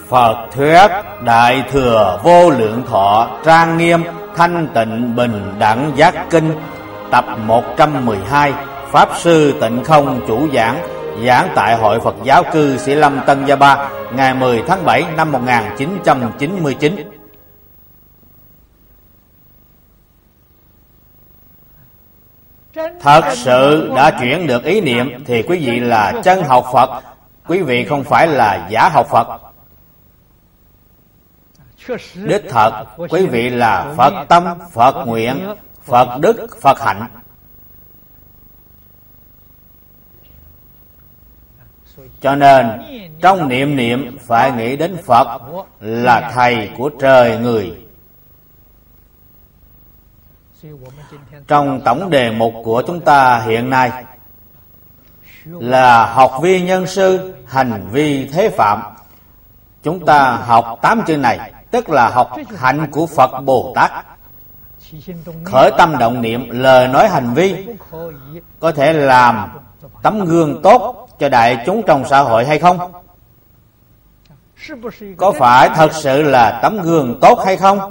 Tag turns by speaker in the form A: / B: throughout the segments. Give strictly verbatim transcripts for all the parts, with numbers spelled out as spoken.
A: Phật thuyết Đại Thừa Vô Lượng Thọ Trang Nghiêm Thanh Tịnh Bình Đẳng Giác Kinh, tập một trăm mười hai, Pháp Sư Tịnh Không chủ giảng, giảng tại Hội Phật Giáo Cư Sĩ Lâm Tân Gia Ba, ngày mười tháng bảy năm một nghìn chín trăm chín mươi chín. Thật sự đã chuyển được ý niệm thì quý vị là chân học Phật, quý vị không phải là giả học Phật. Đích thật, quý vị là Phật tâm, Phật nguyện, Phật đức, Phật hạnh. Cho nên trong niệm niệm phải nghĩ đến Phật là thầy của trời người. Trong tổng đề mục của chúng ta hiện nay là học vi nhân sư, hành vi thế phạm. Chúng ta học tám chữ này, tức là học hạnh của Phật Bồ Tát. Khởi tâm động niệm, lời nói hành vi có thể làm tấm gương tốt cho đại chúng trong xã hội hay không? Có phải thật sự là tấm gương tốt hay không?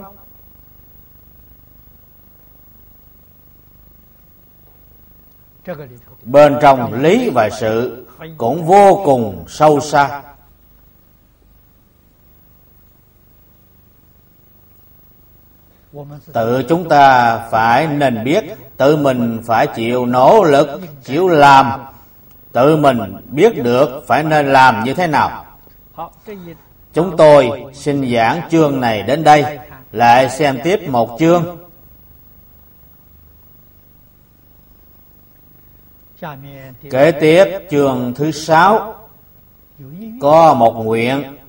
A: Bên trong lý và sự cũng vô cùng sâu xa. Tự chúng ta phải nên biết, tự mình phải chịu nỗ lực, chịu làm, tự mình biết được phải nên làm như thế nào. Chúng tôi xin giảng chương này đến đây, lại xem tiếp một chương. Kế tiếp chương thứ sáu có một nguyện,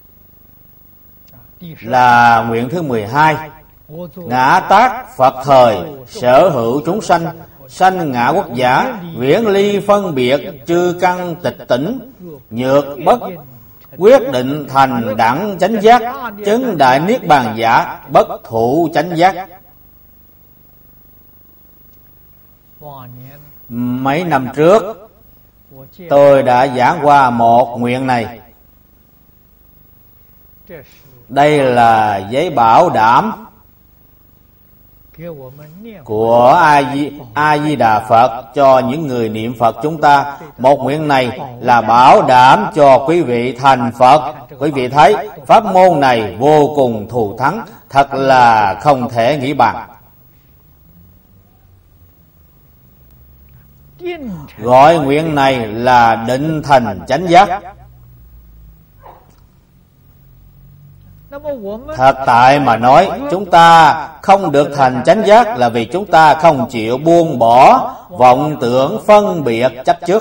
A: là nguyện thứ mười hai. Ngã tác Phật thời, sở hữu chúng sanh, sanh ngã quốc giả, viễn ly phân biệt, chư căn tịch tỉnh, nhược bất quyết định thành đẳng chánh giác, chứng đại niết bàn giả, bất thụ chánh giác. Mấy năm trước tôi đã giảng qua một nguyện này. Đây là giấy bảo đảm của A Di Đà Phật cho những người niệm Phật chúng ta. Một nguyện này là bảo đảm cho quý vị thành Phật. Quý vị thấy pháp môn này vô cùng thù thắng, thật là không thể nghĩ bàn. Gọi nguyện này là định thành chánh giác. Thật tại mà nói, chúng ta không được thành chánh giác là vì chúng ta không chịu buông bỏ vọng tưởng phân biệt chấp trước.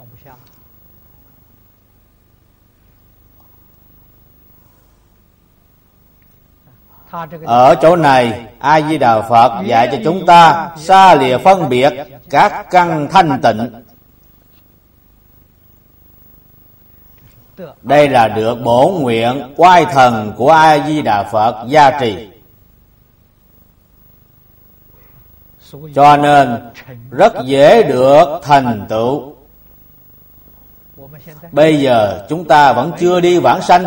A: Ở chỗ này, A Di Đà Phật dạy cho chúng ta xa lìa phân biệt các căn thanh tịnh. Đây là được bổn nguyện oai thần của A Di Đà Phật gia trì. Cho nên rất dễ được thành tựu. Bây giờ chúng ta vẫn chưa đi vãng sanh,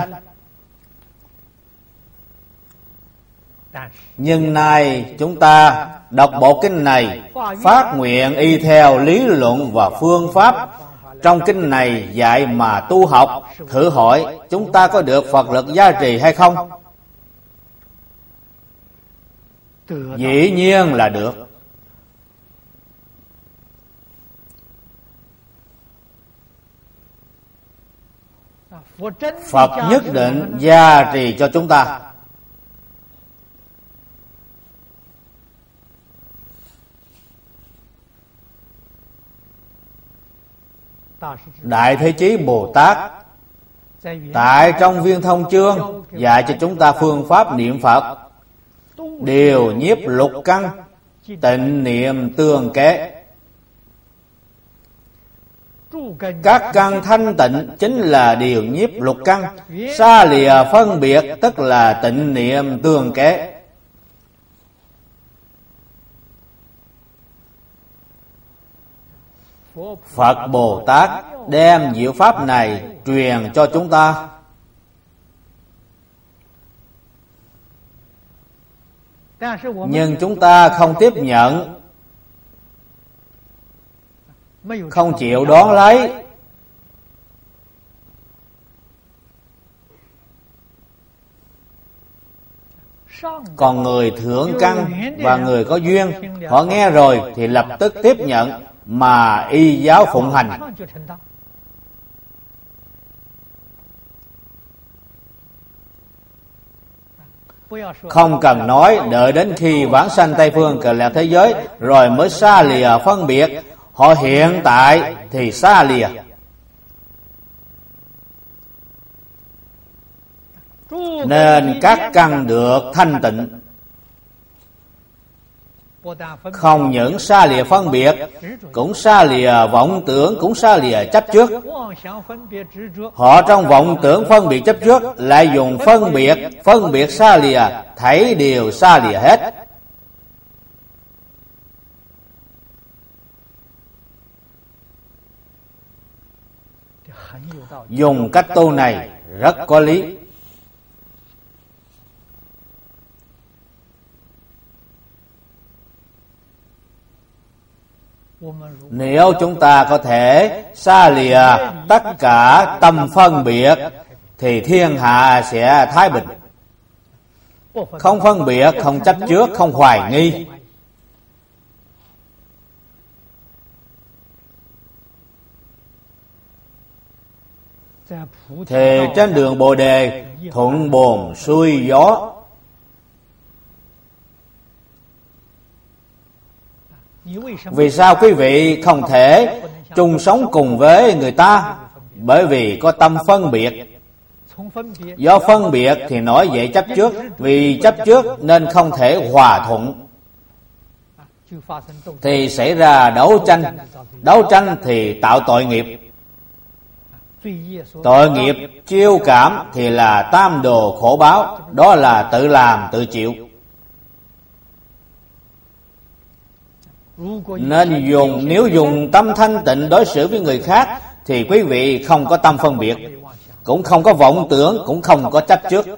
A: nhưng nay chúng ta đọc bộ kinh này, phát nguyện y theo lý luận và phương pháp trong kinh này dạy mà tu học, thử hỏi chúng ta có được Phật lực gia trì hay không? Dĩ nhiên là được. Phật nhất định gia trì cho chúng ta. Đại Thế Chí Bồ Tát tại trong Viên Thông Chương dạy cho chúng ta phương pháp niệm Phật: điều nhiếp lục căn, tịnh niệm tương kế. Các căn thanh tịnh chính là điều nhiếp lục căn, xa lìa phân biệt tức là tịnh niệm tương kế. Phật Bồ Tát đem diệu pháp này truyền cho chúng ta. Nhưng chúng ta không tiếp nhận, không chịu đón lấy. Còn người thượng căn và người có duyên, họ nghe rồi thì lập tức tiếp nhận mà y giáo phụng hành. Không cần nói đợi đến khi vãng sanh Tây Phương Cực Lạc thế giới rồi mới xa lìa phân biệt. Họ hiện tại thì xa lìa. Nên các căn được thanh tịnh. Không những xa lìa phân biệt, cũng xa lìa vọng tưởng, cũng xa lìa chấp trước. Họ trong vọng tưởng phân biệt chấp trước lại dùng phân biệt, phân biệt xa lìa, thấy đều xa lìa hết. Dùng cách tu này rất có lý. Nếu chúng ta có thể xa lìa tất cả tâm phân biệt thì thiên hạ sẽ thái bình. Không phân biệt, không chấp trước, không hoài nghi. Thì trên đường Bồ Đề thuận buồm xuôi gió. Vì sao quý vị không thể chung sống cùng với người ta? Bởi vì có tâm phân biệt. Do phân biệt thì nổi dậy chấp trước. Vì chấp trước nên không thể hòa thuận, thì xảy ra đấu tranh. Đấu tranh thì tạo tội nghiệp. Tội nghiệp chiêu cảm thì là tam đồ khổ báo. Đó là tự làm tự chịu. Nên dùng nếu dùng tâm thanh tịnh đối xử với người khác thì quý vị không có tâm phân biệt, cũng không có vọng tưởng, cũng không có chấp trước.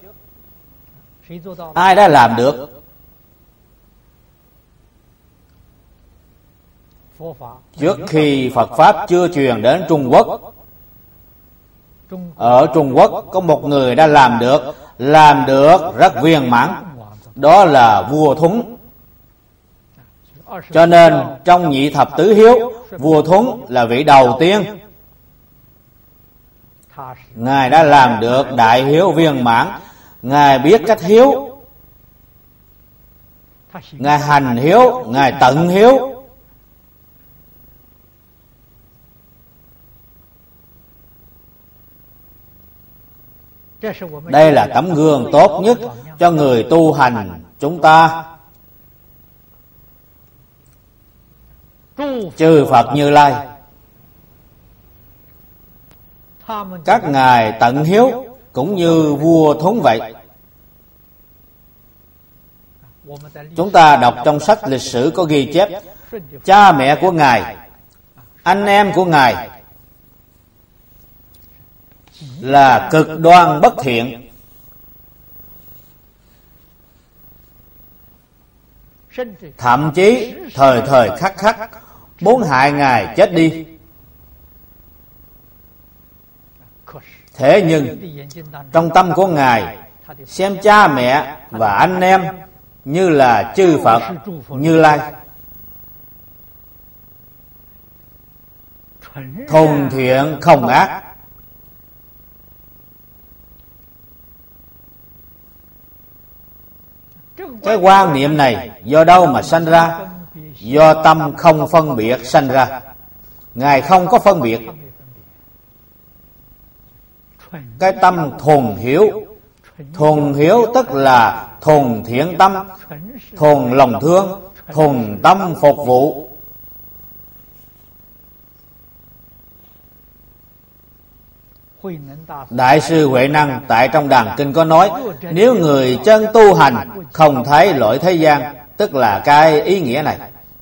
A: Ai đã làm được? Trước khi Phật Pháp chưa truyền đến Trung Quốc, ở Trung Quốc có một người đã làm được, làm được rất viên mãn. Đó là vua Thuấn. Cho nên trong nhị thập tứ hiếu, vua Thuấn là vị đầu tiên. Ngài đã làm được đại hiếu viên mãn. Ngài biết cách hiếu, Ngài hành hiếu, Ngài tận hiếu. Đây là tấm gương tốt nhất cho người tu hành chúng ta. Chư Phật Như Lai, các ngài tận hiếu cũng như vua Thuấn vậy. Chúng ta đọc trong sách lịch sử có ghi chép, cha mẹ của ngài, anh em của ngài là cực đoan bất thiện. Thậm chí thời thời khắc khắc muốn hại ngài chết đi. Thế nhưng trong tâm của ngài xem cha mẹ và anh em như là chư Phật Như Lai, thuần thiện không ác. Cái quan niệm này do đâu mà sanh ra? Do tâm không phân biệt sanh ra. Ngài không có phân biệt. Cái tâm thuần hiếu. Thuần hiếu tức là thuần thiện tâm, thuần lòng thương, thuần tâm phục vụ. Đại sư Huệ Năng tại trong Đàn Kinh có nói, nếu người chân tu hành không thấy lỗi thế gian, tức là cái ý nghĩa này.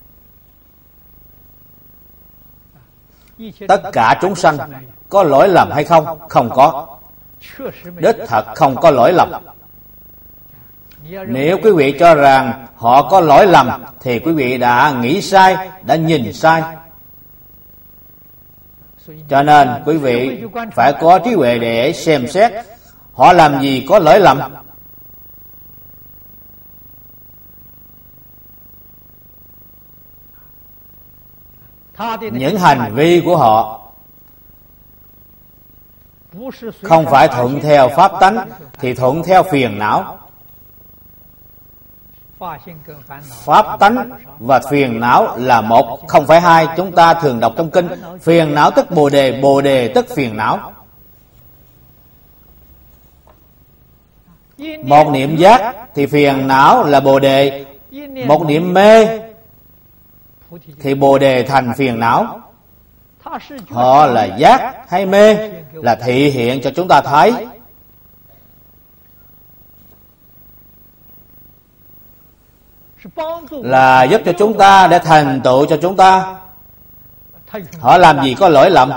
A: Tất cả chúng sanh có lỗi lầm hay không? Không có. Đích thật không có lỗi lầm. Nếu quý vị cho rằng họ có lỗi lầm thì quý vị đã nghĩ sai, đã nhìn sai. Cho nên quý vị phải có trí huệ để xem xét họ làm gì có lỗi lầm. Những hành vi của họ không phải thuận theo pháp tánh thì thuận theo phiền não. Pháp tánh và phiền não là một, không phải hai. Chúng ta thường đọc trong kinh, phiền não tức bồ đề, bồ đề tức phiền não. Một niệm giác thì phiền não là bồ đề, một niệm mê thì bồ đề thành phiền não. Họ là giác hay mê là thị hiện cho chúng ta thấy. Là giúp cho chúng ta để thành tựu cho chúng ta. Họ làm gì có lỗi lầm.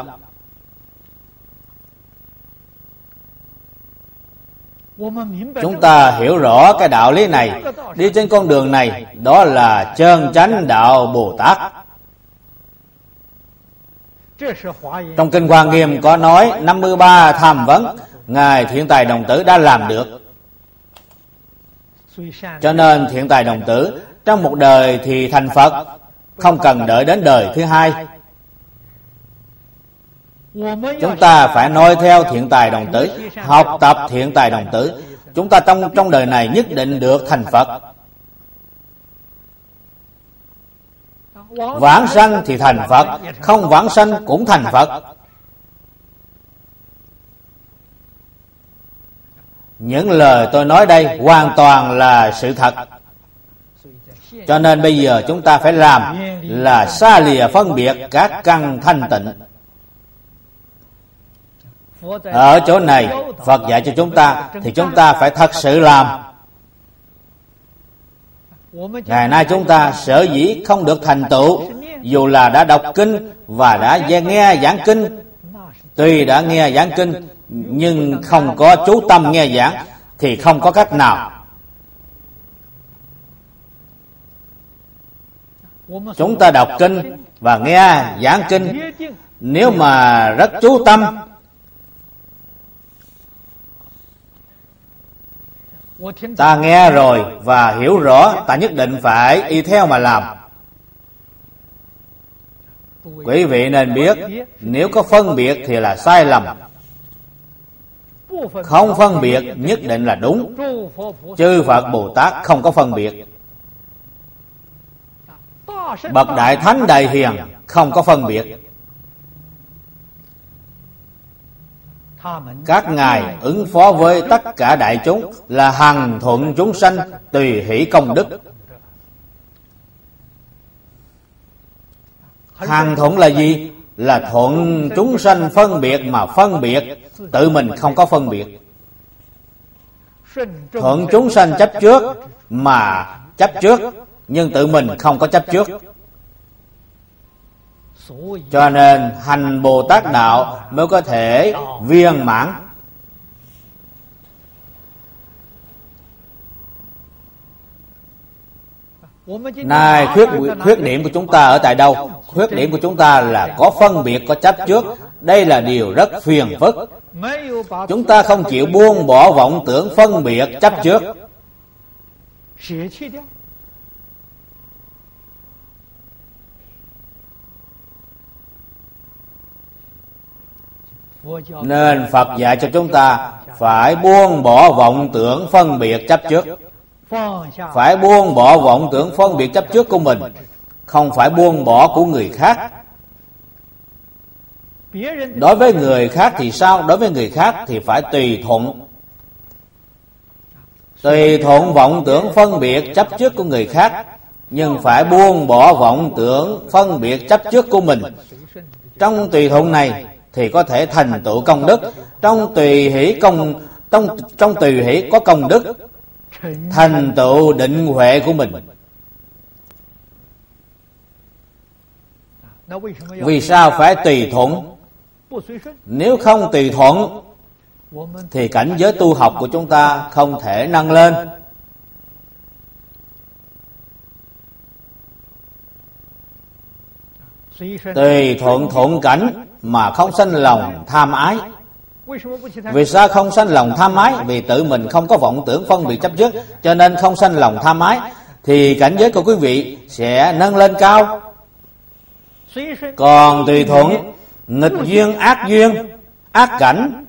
A: Chúng ta hiểu rõ cái đạo lý này, đi trên con đường này, đó là chân chánh đạo Bồ Tát. Trong kinh Hoa Nghiêm có nói năm mươi ba tham vấn Ngài Thiện Tài Đồng Tử đã làm được. Cho nên Thiện Tài Đồng Tử trong một đời thì thành Phật, không cần đợi đến đời thứ hai. Chúng ta phải noi theo Thiện Tài Đồng Tử, học tập Thiện Tài Đồng Tử. Chúng ta trong trong đời này nhất định được thành Phật. Vãng sanh thì thành Phật, không vãng sanh cũng thành Phật. Những lời tôi nói đây hoàn toàn là sự thật. Cho nên bây giờ chúng ta phải làm là xa lìa phân biệt các căn thanh tịnh. Ở chỗ này Phật dạy cho chúng ta thì chúng ta phải thật sự làm. Ngày nay chúng ta sở dĩ không được thành tựu, dù là đã đọc kinh và đã nghe giảng kinh, tuy đã nghe giảng kinh nhưng không có chú tâm nghe giảng thì không có cách nào. Chúng ta đọc kinh và nghe giảng kinh, nếu mà rất chú tâm, ta nghe rồi và hiểu rõ, ta nhất định phải y theo mà làm. Quý vị nên biết, nếu có phân biệt thì là sai lầm, không phân biệt nhất định là đúng. Chư Phật Bồ Tát không có phân biệt. Bậc Đại Thánh Đại Hiền không có phân biệt. Các ngài ứng phó với tất cả đại chúng là hằng thuận chúng sanh, tùy hỷ công đức. Hằng thuận là gì? Là thuận chúng sanh phân biệt mà phân biệt, tự mình không có phân biệt. Thuận chúng sanh chấp trước mà chấp trước, nhưng tự mình không có chấp trước. Cho nên hành Bồ Tát đạo mới có thể viên mãn. Này, khuyết, khuyết điểm của chúng ta ở tại đâu? Khuyết điểm của chúng ta là có phân biệt, có chấp trước. Đây là điều rất phiền phức. Chúng ta không chịu buông bỏ vọng tưởng phân biệt chấp trước. Nên Phật dạy cho chúng ta phải buông bỏ vọng tưởng phân biệt chấp trước. Phải buông bỏ vọng tưởng phân biệt chấp trước của mình, không phải buông bỏ của người khác. Đối với người khác thì sao? Đối với người khác thì phải tùy thuận. Tùy thuận vọng tưởng phân biệt chấp trước của người khác, nhưng phải buông bỏ vọng tưởng phân biệt chấp trước của mình. Trong tùy thuận này thì có thể thành tựu công đức. Trong tùy hỷ công trong trong tùy hỷ có công đức, thành tựu định huệ của mình. Vì sao phải tùy thuận? Nếu không tùy thuận thì cảnh giới tu học của chúng ta không thể nâng lên. Tùy thuận thuận cảnh mà không sanh lòng tham ái. Vì sao không sanh lòng tham ái? Vì tự mình không có vọng tưởng phân biệt chấp trước, cho nên không sanh lòng tham ái, thì cảnh giới của quý vị sẽ nâng lên cao. Còn tùy thuận nghịch duyên, ác duyên, ác cảnh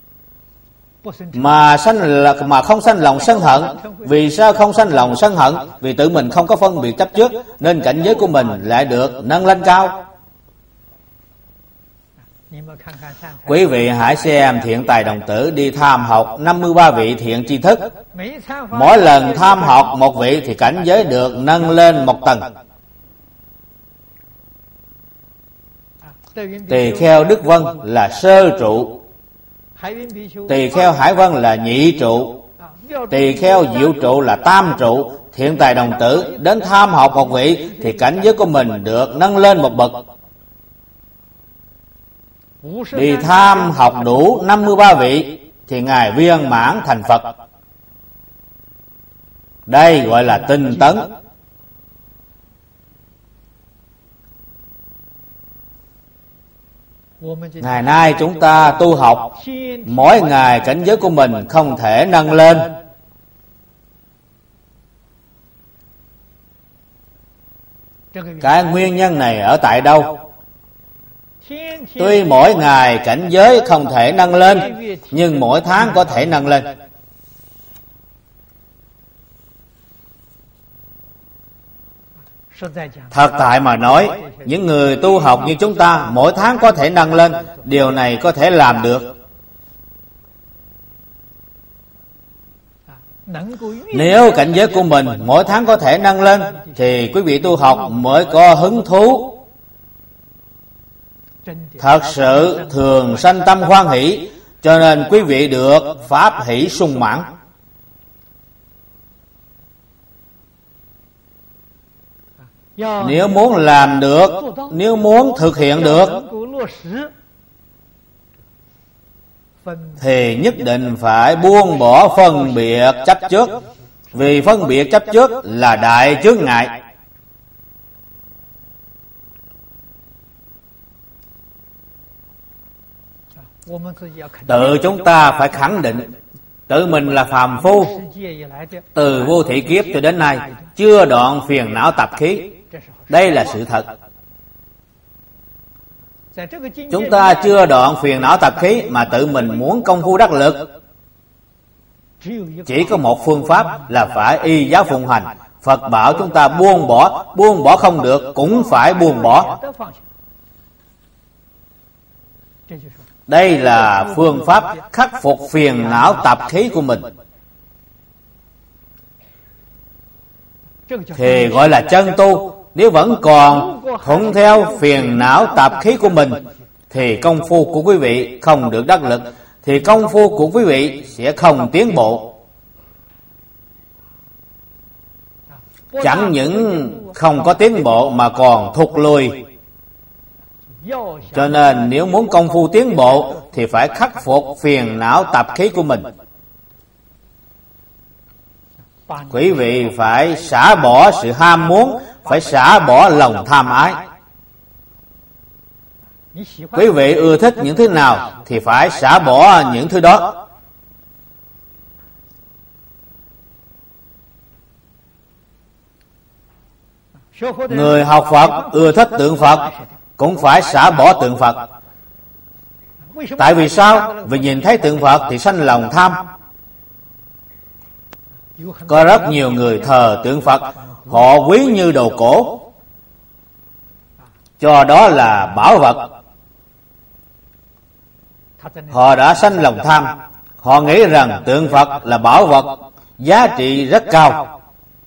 A: mà sanh mà không sanh lòng sân hận. Vì sao không sanh lòng sân hận? Vì tự mình không có phân biệt chấp trước, nên cảnh giới của mình lại được nâng lên cao. Quý vị hãy xem Thiện Tài Đồng Tử đi tham học năm mươi ba vị thiện tri thức. Mỗi lần tham học một vị thì cảnh giới được nâng lên một tầng. Tỳ Kheo Đức Vân là sơ trụ, Tỳ Kheo Hải Vân là nhị trụ, Tỳ Kheo Diệu Trụ là tam trụ. Thiện Tài Đồng Tử đến tham học một vị thì cảnh giới của mình được nâng lên một bậc. Đi tham học đủ năm mươi ba vị thì Ngài viên mãn thành Phật. Đây gọi là tinh tấn. Ngày nay chúng ta tu học, mỗi ngày cảnh giới của mình không thể nâng lên. Cái nguyên nhân này ở tại đâu? Tuy mỗi ngày cảnh giới không thể nâng lên, nhưng mỗi tháng có thể nâng lên. Thật tại mà nói, những người tu học như chúng ta mỗi tháng có thể nâng lên, điều này có thể làm được. Nếu cảnh giới của mình mỗi tháng có thể nâng lên thì quý vị tu học mới có hứng thú. Thật sự thường sanh tâm hoan hỷ, cho nên quý vị được pháp hỷ sung mãn. Nếu muốn làm được, nếu muốn thực hiện được thì nhất định phải buông bỏ phân biệt chấp trước. Vì phân biệt chấp trước là đại chướng ngại. Tự chúng ta phải khẳng định tự mình là phàm phu, từ vô thị kiếp cho đến nay chưa đoạn phiền não tập khí. Đây là sự thật. Chúng ta chưa đoạn phiền não tập khí mà tự mình muốn công phu đắc lực. Chỉ có một phương pháp là phải y giáo phụng hành. Phật bảo chúng ta buông bỏ, buông bỏ không được cũng phải buông bỏ. Đây là phương pháp khắc phục phiền não tập khí của mình, thì gọi là chân tu. Nếu vẫn còn thuận theo phiền não tập khí của mình thì công phu của quý vị không được đắc lực, thì công phu của quý vị sẽ không tiến bộ. Chẳng những không có tiến bộ mà còn thụt lùi. Cho nên nếu muốn công phu tiến bộ thì phải khắc phục phiền não tập khí của mình. Quý vị phải xả bỏ sự ham muốn, phải xả bỏ lòng tham ái. Quý vị ưa thích những thứ nào thì phải xả bỏ những thứ đó. Người học Phật ưa thích tượng Phật cũng phải xả bỏ tượng Phật. Tại vì sao? Vì nhìn thấy tượng Phật thì sanh lòng tham. Có rất nhiều người thờ tượng Phật, họ quý như đồ cổ, cho đó là bảo vật. Họ đã sanh lòng tham. Họ nghĩ rằng tượng Phật là bảo vật, giá trị rất cao.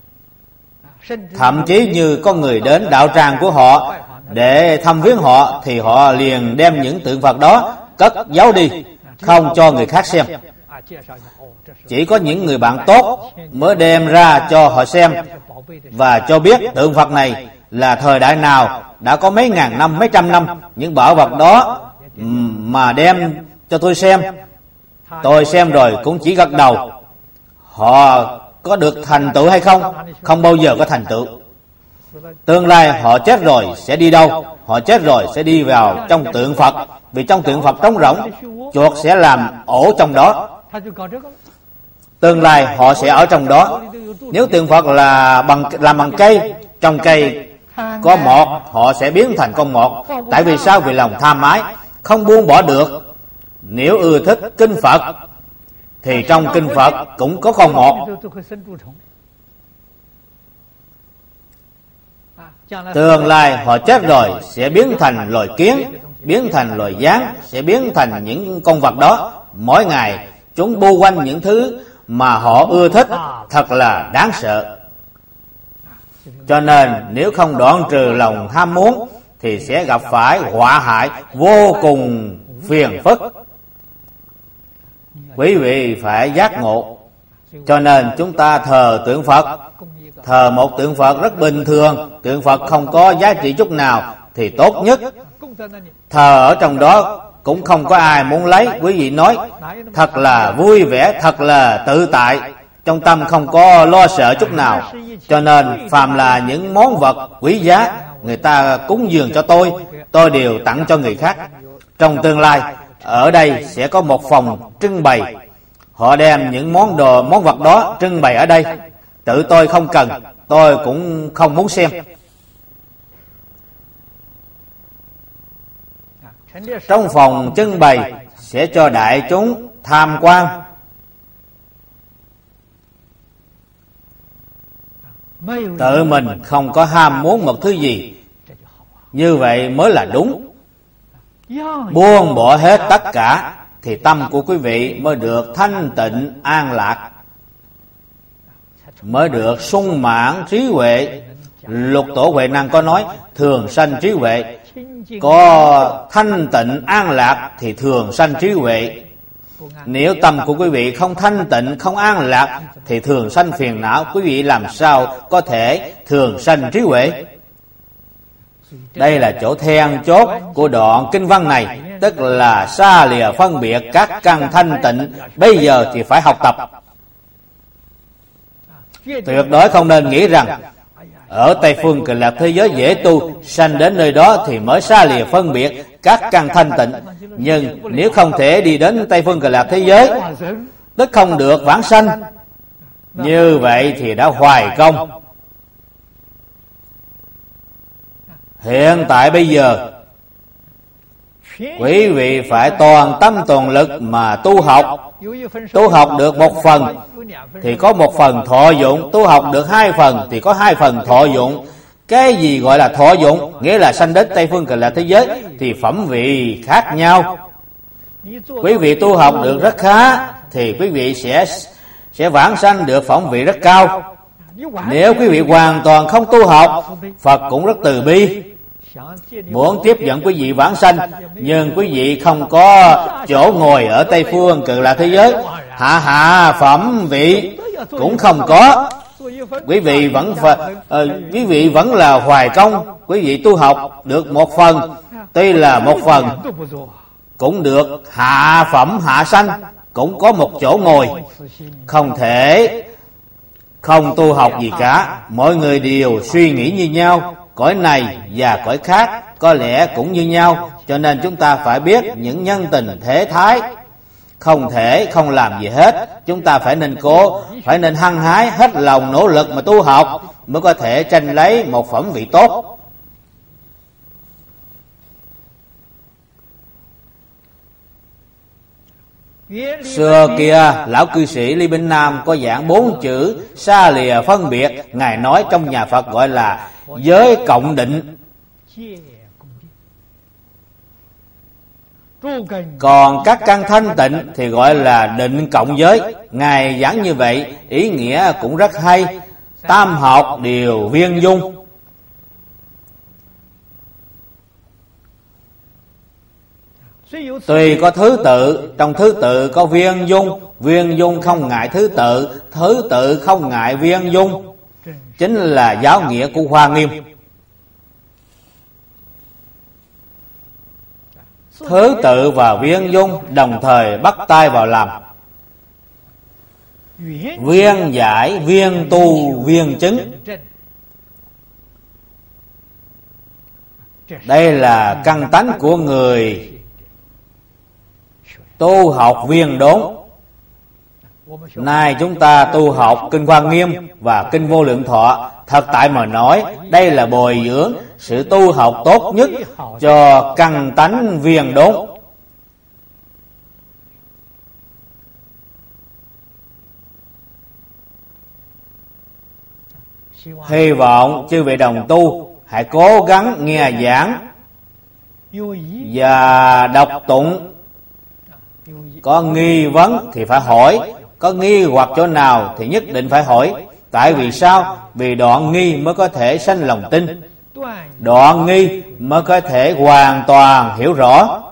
A: Thậm chí như có người đến đạo tràng của họ để thăm viếng họ thì họ liền đem những tượng Phật đó cất giấu đi, không cho người khác xem. Chỉ có những người bạn tốt mới đem ra cho họ xem và cho biết tượng Phật này là thời đại nào, đã có mấy ngàn năm, mấy trăm năm. Những bảo vật đó mà đem cho tôi xem, tôi xem rồi cũng chỉ gật đầu. Họ có được thành tựu hay không? Không bao giờ có thành tựu. Tương lai họ chết rồi sẽ đi đâu? Họ chết rồi sẽ đi vào trong tượng Phật, vì trong tượng Phật trống rỗng, chuột sẽ làm ổ trong đó. Tương lai họ sẽ ở trong đó. Nếu tượng Phật là bằng làm bằng cây, trong cây có mọt, họ sẽ biến thành con mọt. Tại vì sao? Vì lòng tham ái không buông bỏ được. Nếu ưa thích kinh Phật thì trong kinh Phật cũng có con mọt. Tương lai họ chết rồi sẽ biến thành loài kiến, biến thành loài gián, sẽ biến thành những con vật đó. Mỗi ngày chúng bu quanh những thứ mà họ ưa thích, thật là đáng sợ. Cho nên nếu không đoạn trừ lòng ham muốn thì sẽ gặp phải họa hại vô cùng phiền phức. Quý vị phải giác ngộ. Cho nên chúng ta thờ tượng Phật, thờ một tượng Phật rất bình thường, tượng Phật không có giá trị chút nào thì tốt nhất. Thờ ở trong đó cũng không có ai muốn lấy. Quý vị nói thật là vui vẻ, thật là tự tại, trong tâm không có lo sợ chút nào. Cho nên phàm là những món vật quý giá người ta cúng dường cho tôi, tôi đều tặng cho người khác. Trong tương lai ở đây sẽ có một phòng trưng bày, họ đem những món đồ món vật đó trưng bày ở đây. Tự tôi không cần, tôi cũng không muốn xem. Trong phòng trưng bày sẽ cho đại chúng tham quan. Tự mình không có ham muốn một thứ gì, như vậy mới là đúng. Buông bỏ hết tất cả thì tâm của quý vị mới được thanh tịnh an lạc, mới được sung mãn trí huệ. Lục Tổ Huệ Năng có nói thường sanh trí huệ. Có thanh tịnh an lạc thì thường sanh trí huệ. Nếu tâm của quý vị không thanh tịnh, không an lạc thì thường sanh phiền não. Quý vị làm sao có thể thường sanh trí huệ? Đây là chỗ then chốt của đoạn kinh văn này, tức là xa lìa phân biệt các căn thanh tịnh. Bây giờ thì phải học tập. Tuyệt đối không nên nghĩ rằng ở Tây Phương Cực Lạc thế giới dễ tu, sanh đến nơi đó thì mới xa lìa phân biệt các căn thanh tịnh. Nhưng nếu không thể đi đến Tây Phương Cực Lạc thế giới, tức không được vãng sanh, như vậy thì đã hoài công. Hiện tại bây giờ quý vị phải toàn tâm toàn lực mà tu học. Tu học được một phần thì có một phần thọ dụng, tu học được hai phần thì có hai phần thọ dụng. Cái gì gọi là thọ dụng? Nghĩa là sanh đến Tây Phương Cực Lạc thế giới thì phẩm vị khác nhau. Quý vị tu học được rất khá thì quý vị sẽ sẽ vãng sanh được phẩm vị rất cao. Nếu quý vị hoàn toàn không tu học, Phật cũng rất từ bi, muốn tiếp dẫn quý vị vãng sanh, nhưng quý vị không có chỗ ngồi ở Tây Phương Cực Lạc thế giới, hạ hạ phẩm vị cũng không có. Quý vị vẫn phải, uh, quý vị vẫn là hoài công. Quý vị tu học được một phần, tuy là một phần, cũng được hạ phẩm hạ sanh, cũng có một chỗ ngồi. Không thể không tu học gì cả. Mọi người đều suy nghĩ như nhau, cõi này và cõi khác có lẽ cũng như nhau. Cho nên chúng ta phải biết những nhân tình thế thái, không thể không làm gì hết. Chúng ta phải nên cố, phải nên hăng hái hết lòng nỗ lực mà tu học, mới có thể tranh lấy một phẩm vị tốt. Xưa kia lão cư sĩ Lý Bỉnh Nam có giảng bốn chữ xa lìa phân biệt. Ngài nói trong nhà Phật gọi là giới cộng định. Còn các căn thanh tịnh thì gọi là định cộng giới. Ngài giảng như vậy, ý nghĩa cũng rất hay. Tam học đều viên dung. Tùy có thứ tự, trong thứ tự có viên dung. Viên dung không ngại thứ tự, thứ tự không ngại viên dung, chính là giáo nghĩa của Hoa Nghiêm. Thứ tự và viên dung đồng thời bắt tay vào làm. Viên giải, viên tu, viên chứng. Đây là căn tánh của người tu học viên đốn. Nay chúng ta tu học Kinh Hoa Nghiêm và Kinh Vô Lượng Thọ, thật tại mà nói, đây là bồi dưỡng sự tu học tốt nhất cho căn tánh viên đốn. Hy vọng chư vị đồng tu hãy cố gắng nghe giảng và đọc tụng. Có nghi vấn thì phải hỏi, có nghi hoặc chỗ nào thì nhất định phải hỏi. Tại vì sao? Vì đoạn nghi mới có thể sanh lòng tin, đoạn nghi mới có thể hoàn toàn hiểu rõ.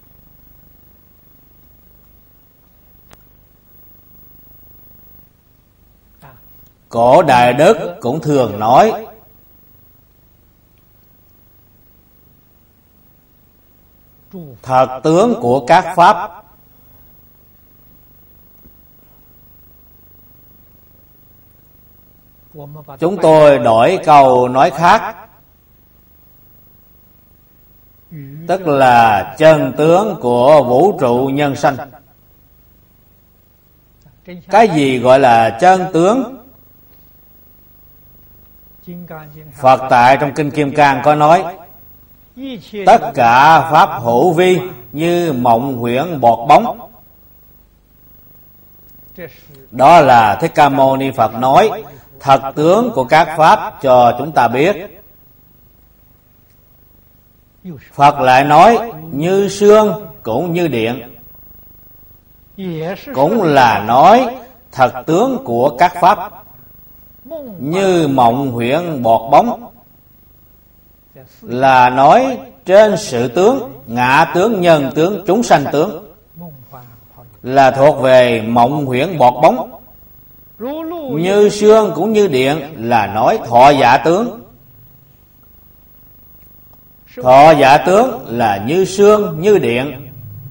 A: Cổ Đại Đức cũng thường nói, thật tướng của các pháp chúng tôi đổi câu nói khác, tức là chân tướng của vũ trụ nhân sanh. Cái gì gọi là chân tướng? Phật tại trong Kinh Kim Cang có nói, tất cả pháp hữu vi như mộng huyễn bọt bóng. Đó là Thích Ca Mâu Ni Phật nói thật tướng của các pháp cho chúng ta biết. Phật lại nói như sương cũng như điện, cũng là nói thật tướng của các pháp. Như mộng huyễn bọt bóng là nói trên sự tướng, ngã tướng, nhân tướng, chúng sanh tướng, là thuộc về mộng huyễn bọt bóng. Như sương cũng như điện là nói thọ giả tướng. Thọ giả tướng là như sương như điện.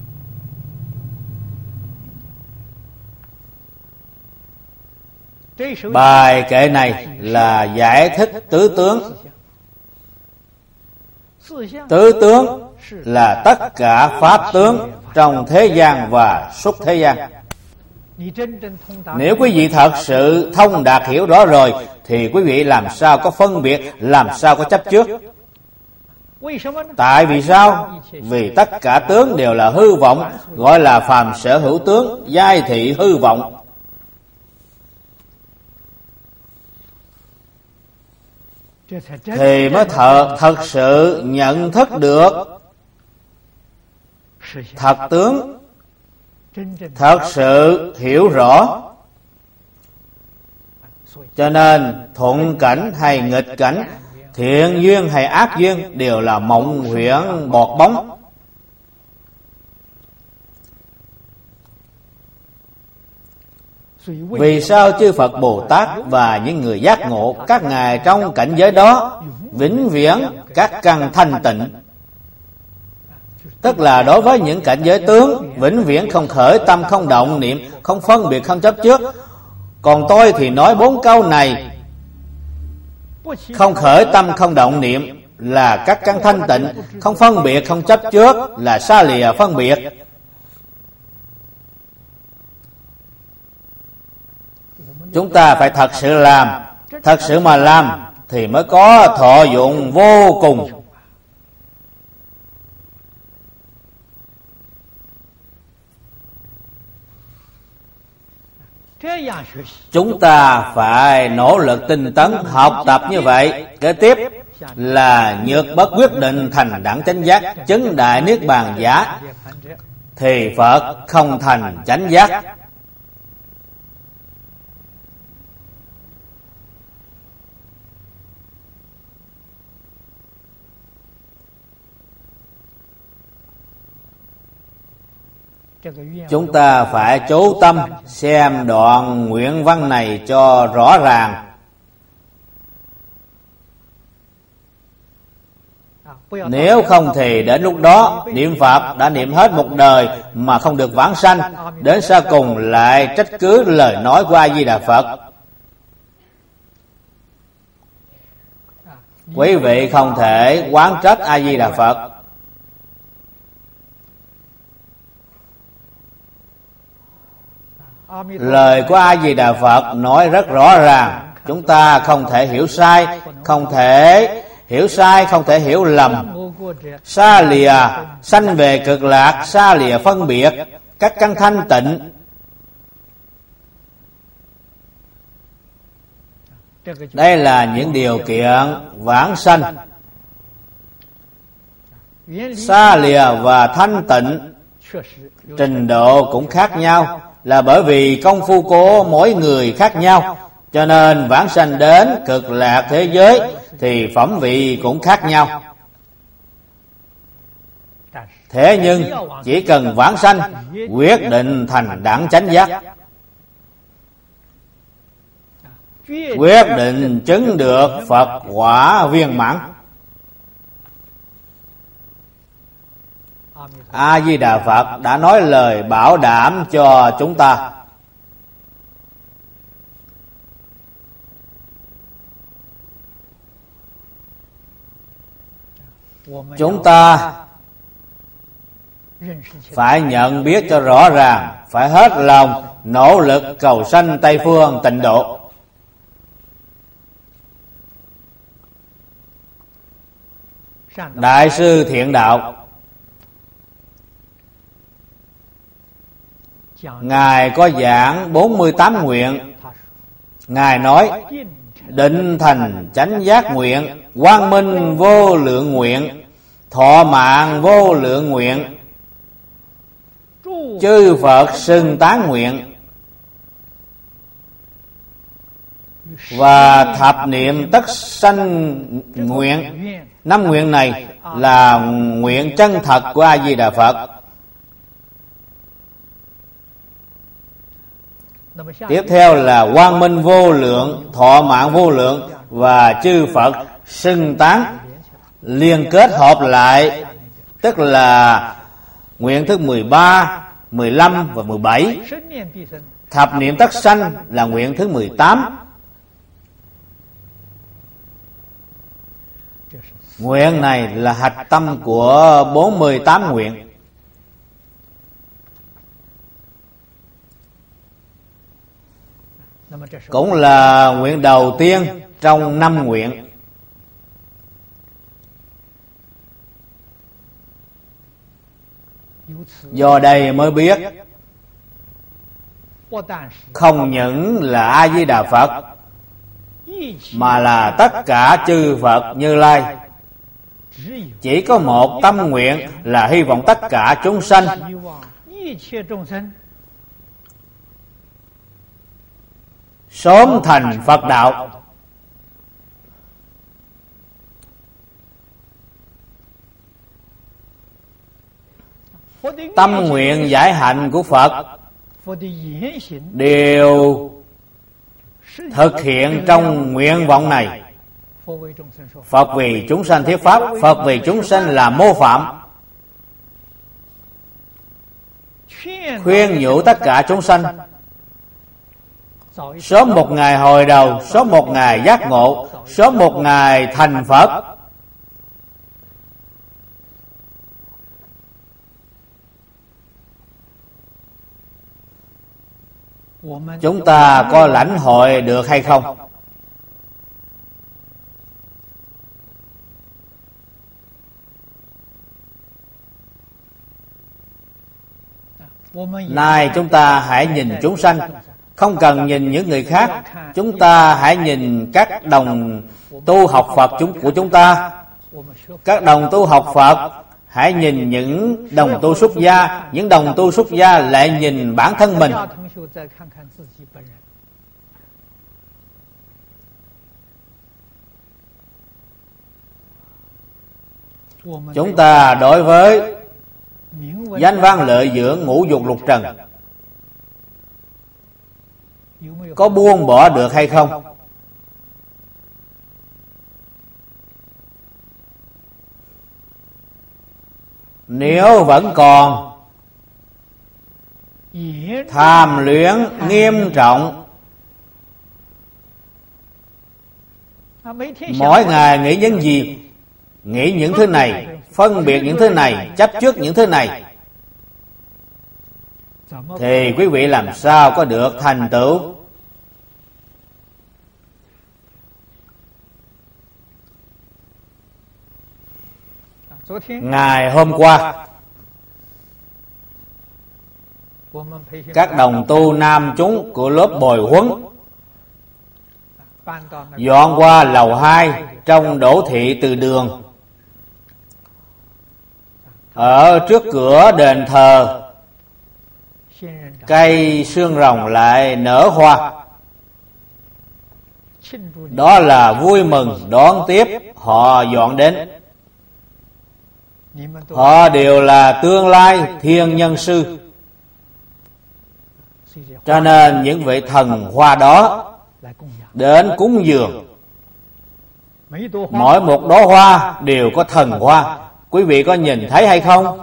A: Bài kệ này là giải thích tứ tướng. Tứ tướng là tất cả pháp tướng trong thế gian và xuất thế gian. Nếu quý vị thật sự thông đạt hiểu rõ rồi thì quý vị làm sao có phân biệt, làm sao có chấp trước. Tại vì sao? Vì tất cả tướng đều là hư vọng, gọi là phàm sở hữu tướng, giai thị hư vọng. Thì mới thật, thật sự nhận thức được thật tướng, thật sự hiểu rõ. Cho nên thuận cảnh hay nghịch cảnh, thiện duyên hay ác duyên đều là mộng huyễn bọt bóng. Vì sao chư Phật Bồ Tát và những người giác ngộ, các ngài trong cảnh giới đó vĩnh viễn các căn thanh tịnh? Tức là đối với những cảnh giới tướng, vĩnh viễn không khởi tâm, không động niệm, không phân biệt, không chấp trước. Còn tôi thì nói bốn câu này, không khởi tâm, không động niệm là các căn thanh tịnh, không phân biệt, không chấp trước là xa lìa phân biệt. Chúng ta phải thật sự làm, thật sự mà làm thì mới có thọ dụng vô cùng. Chúng ta phải nỗ lực tinh tấn học tập như vậy. Kế tiếp là nhược bất quyết định thành đẳng chánh giác, chứng đại niết bàn giả, thì Phật không thành chánh giác. Chúng ta phải chú tâm xem đoạn nguyện văn này cho rõ ràng. Nếu không thì đến lúc đó niệm Phật đã niệm hết một đời mà không được vãng sanh, đến sau cùng lại trách cứ lời nói của A Di Đà Phật. Quý vị không thể oán trách A Di Đà Phật. Lời của A Di Đà Phật nói rất rõ ràng, chúng ta không thể hiểu sai, không thể hiểu sai, không thể hiểu lầm. Xa lìa sanh về cực lạc, xa lìa phân biệt, các căn thanh tịnh. Đây là những điều kiện vãng sanh. Xa lìa và thanh tịnh trình độ cũng khác nhau, là bởi vì công phu của mỗi người khác nhau, cho nên vãng sanh đến cực lạc thế giới thì phẩm vị cũng khác nhau. Thế nhưng chỉ cần vãng sanh quyết định thành đẳng chánh giác, quyết định chứng được Phật quả viên mãn. A Di Đà Phật đã nói lời bảo đảm cho chúng ta. Chúng ta phải nhận biết cho rõ ràng, phải hết lòng nỗ lực cầu sanh Tây Phương tịnh độ. Đại sư Thiện Đạo Ngài có giảng bốn mươi tám nguyện. Ngài nói: định thành chánh giác nguyện, quang minh vô lượng nguyện, thọ mạng vô lượng nguyện, chư Phật xưng tán nguyện, và thập niệm tất sanh nguyện. Năm nguyện này là nguyện chân thật của A Di Đà Phật. Tiếp theo là quang minh vô lượng, thọ mạng vô lượng và chư Phật xưng tán, liên kết hợp lại, tức là nguyện thứ mười ba, mười lăm và mười bảy. Thập niệm tất sanh là nguyện thứ mười tám. Nguyện này là hạch tâm của bốn mươi tám nguyện. Cũng là nguyện đầu tiên trong năm nguyện. Do đây mới biết, không những là A Di Đà Phật, mà là tất cả chư Phật Như Lai chỉ có một tâm nguyện, là hy vọng tất cả chúng sanh sớm thành Phật đạo. Tâm nguyện giải hạnh của Phật đều thực hiện trong nguyện vọng này. Phật vì chúng sanh thuyết pháp, Phật vì chúng sanh là mô phạm, khuyên nhủ tất cả chúng sanh sớm một ngày hồi đầu, sớm một ngày giác ngộ, sớm một ngày thành Phật. Chúng ta có lãnh hội được hay không? Nay chúng ta hãy nhìn chúng sanh, không cần nhìn những người khác. Chúng ta hãy nhìn các đồng tu học Phật chúng của chúng ta. Các đồng tu học Phật hãy nhìn những đồng tu xuất gia, những đồng tu xuất gia lại nhìn bản thân mình. Chúng ta đối với danh văn lợi dưỡng ngũ dục lục trần có buông bỏ được hay không? Nếu vẫn còn tham luyến nghiêm trọng Mỗi ngày nghĩ những gì? Nghĩ những thứ này, phân biệt những thứ này, chấp trước những thứ này, thì quý vị làm sao có được thành tựu? Ngày hôm qua, các đồng tu nam chúng của lớp bồi huấn dọn qua lầu hai trong đỗ thị từ đường. Ở trước cửa đền thờ, cây xương rồng lại nở hoa. Đó là vui mừng đón tiếp họ dọn đến. Họ đều là tương lai thiên nhân sư. Cho nên những vị thần hoa đó đến cúng dường. Mỗi một đóa hoa đều có thần hoa. Quý vị có nhìn thấy hay không?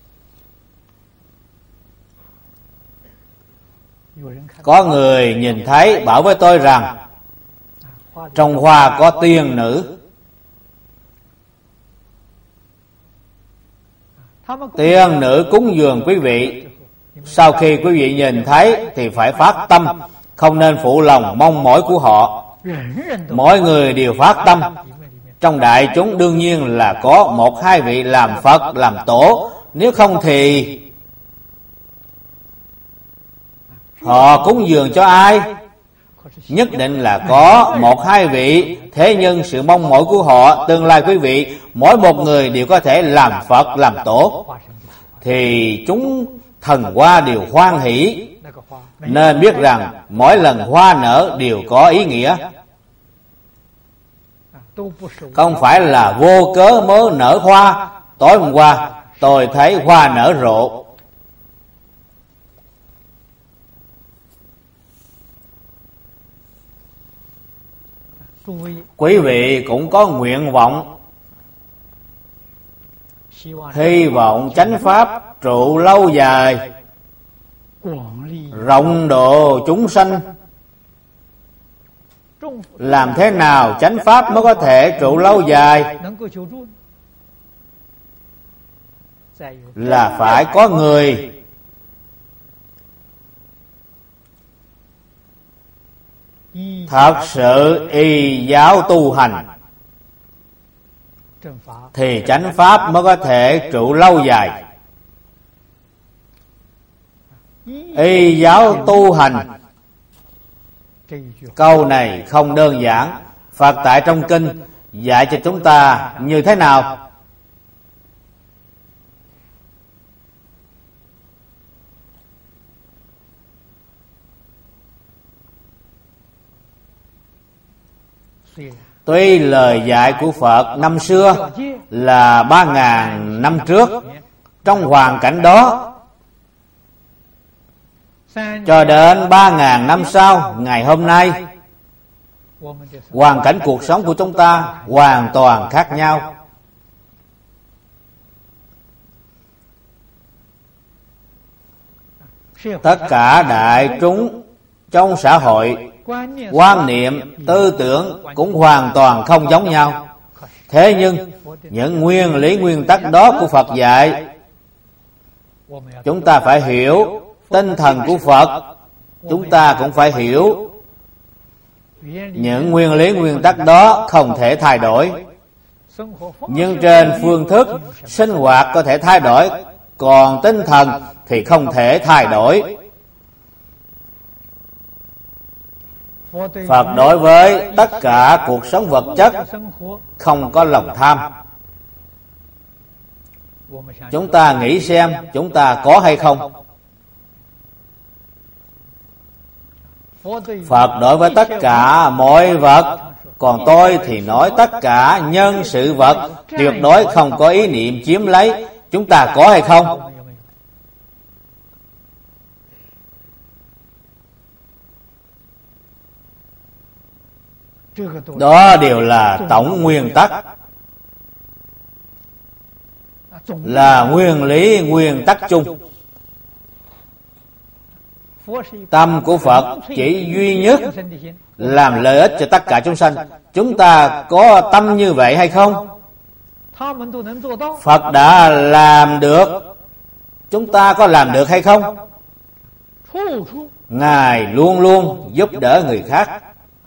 A: Có người nhìn thấy bảo với tôi rằng trong hoa có tiên nữ. Tiên nữ cúng dường quý vị. Sau khi quý vị nhìn thấy thì phải phát tâm, không nên phụ lòng mong mỏi của họ. Mỗi người đều phát tâm. Trong đại chúng đương nhiên là có một hai vị làm Phật, làm Tổ. Nếu không thì họ cúng dường cho ai? Nhất định là có một hai vị. Thế nhưng sự mong mỏi của họ, tương lai quý vị, mỗi một người đều có thể làm Phật, làm Tổ, thì chúng thần hoa đều hoan hỷ. Nên biết rằng mỗi lần hoa nở đều có ý nghĩa, không phải là vô cớ mới nở hoa. Tối hôm qua tôi thấy hoa nở rộ. Quý vị cũng có nguyện vọng, hy vọng chánh pháp trụ lâu dài, rộng độ chúng sanh. Làm thế nào chánh pháp mới có thể trụ lâu dài? Là phải có người thật sự y giáo tu hành, thì chánh pháp mới có thể trụ lâu dài. Y giáo tu hành, câu này không đơn giản. Phật tại trong kinh dạy cho chúng ta như thế nào? Tuy lời dạy của Phật năm xưa là ba ngàn năm trước, trong hoàn cảnh đó cho đến ba ngàn năm sau, ngày hôm nay, hoàn cảnh cuộc sống của chúng ta hoàn toàn khác nhau. Tất cả đại chúng trong xã hội, quan niệm, tư tưởng cũng hoàn toàn không giống nhau. Thế nhưng những nguyên lý nguyên tắc đó của Phật dạy, chúng ta phải hiểu. Tinh thần của Phật chúng ta cũng phải hiểu. Những nguyên lý nguyên tắc đó không thể thay đổi, nhưng trên phương thức sinh hoạt có thể thay đổi, còn tinh thần thì không thể thay đổi. Phật đối với tất cả cuộc sống vật chất không có lòng tham. Chúng ta nghĩ xem chúng ta có hay không? Phật đối với tất cả mọi vật, còn tôi thì nói tất cả nhân sự vật, tuyệt đối không có ý niệm chiếm lấy. Chúng ta có hay không? Đó đều là tổng nguyên tắc, là nguyên lý nguyên tắc chung. Tâm của Phật chỉ duy nhất làm lợi ích cho tất cả chúng sanh. Chúng ta có tâm như vậy hay không? Phật đã làm được, chúng ta có làm được hay không? Ngài luôn luôn giúp đỡ người khác.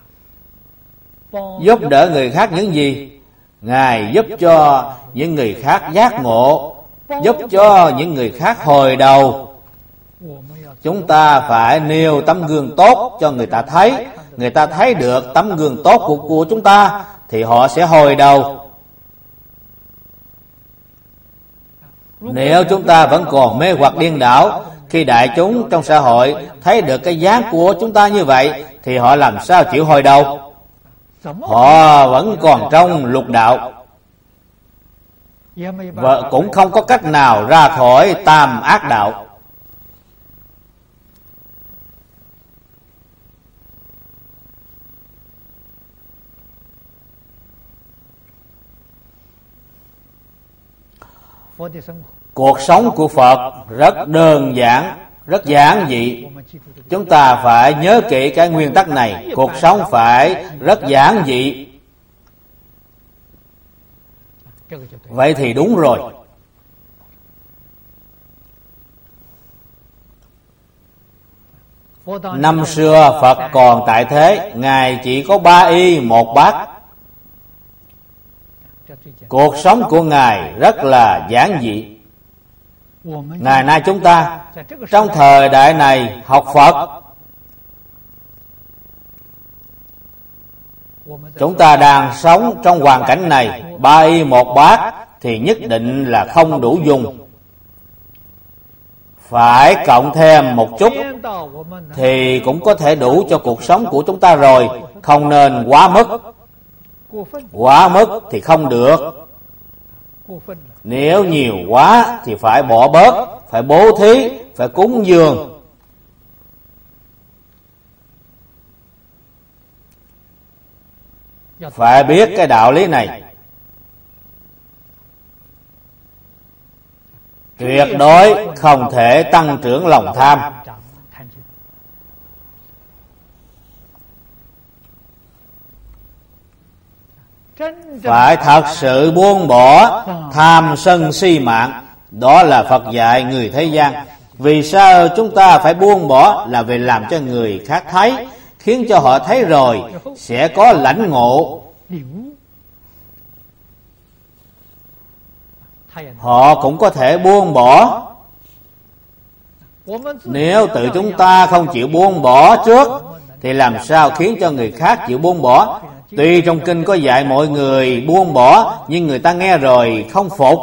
A: Giúp đỡ người khác những gì? Ngài giúp cho những người khác giác ngộ, giúp cho những người khác hồi đầu. Chúng ta phải nêu tấm gương tốt cho người ta thấy. Người ta thấy được tấm gương tốt của, của chúng ta thì họ sẽ hồi đầu. Nếu chúng ta vẫn còn mê hoặc điên đảo, khi đại chúng trong xã hội thấy được cái dáng của chúng ta như vậy thì họ làm sao chịu hồi đầu? Họ vẫn còn trong lục đạo và cũng không có cách nào ra khỏi tam ác đạo. Cuộc sống của Phật rất đơn giản, rất giản dị. Chúng ta phải nhớ kỹ cái nguyên tắc này. Cuộc sống phải rất giản dị. Vậy thì đúng rồi. Năm xưa Phật còn tại thế, Ngài chỉ có ba y một bát. Cuộc sống của Ngài rất là giản dị. Ngày nay chúng ta trong thời đại này học Phật, chúng ta đang sống trong hoàn cảnh này. Ba y một bát thì nhất định là không đủ dùng, phải cộng thêm một chút thì cũng có thể đủ cho cuộc sống của chúng ta rồi. Không nên quá mức. Quá mức thì không được. Nếu nhiều quá thì phải bỏ bớt, phải bố thí, phải cúng dường. Phải biết cái đạo lý này. Tuyệt đối không thể tăng trưởng lòng tham. Phải thật sự buông bỏ tham sân si mạng. Đó là Phật dạy người thế gian. Vì sao chúng ta phải buông bỏ? Là vì làm cho người khác thấy, khiến cho họ thấy rồi sẽ có lãnh ngộ. Họ cũng có thể buông bỏ. Nếu tự chúng ta không chịu buông bỏ trước thì làm sao khiến cho người khác chịu buông bỏ? Tuy trong kinh có dạy mọi người buông bỏ, nhưng người ta nghe rồi không phục.